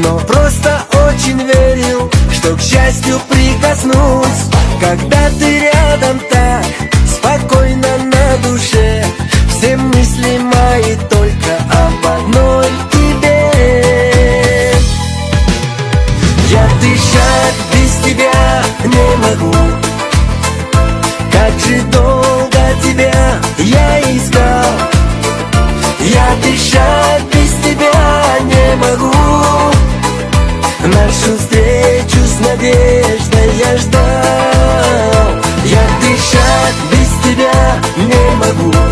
но просто очень верил, что к счастью прикоснусь, когда ты рядом так спокойно на душе. Все мысли мои только об одной тебе. Я дышать без тебя не могу. Как же долго тебя я искал. Я дышать без тебя не могу. Нашу встречу с надеждой я ждал. Я дышать без тебя не могу.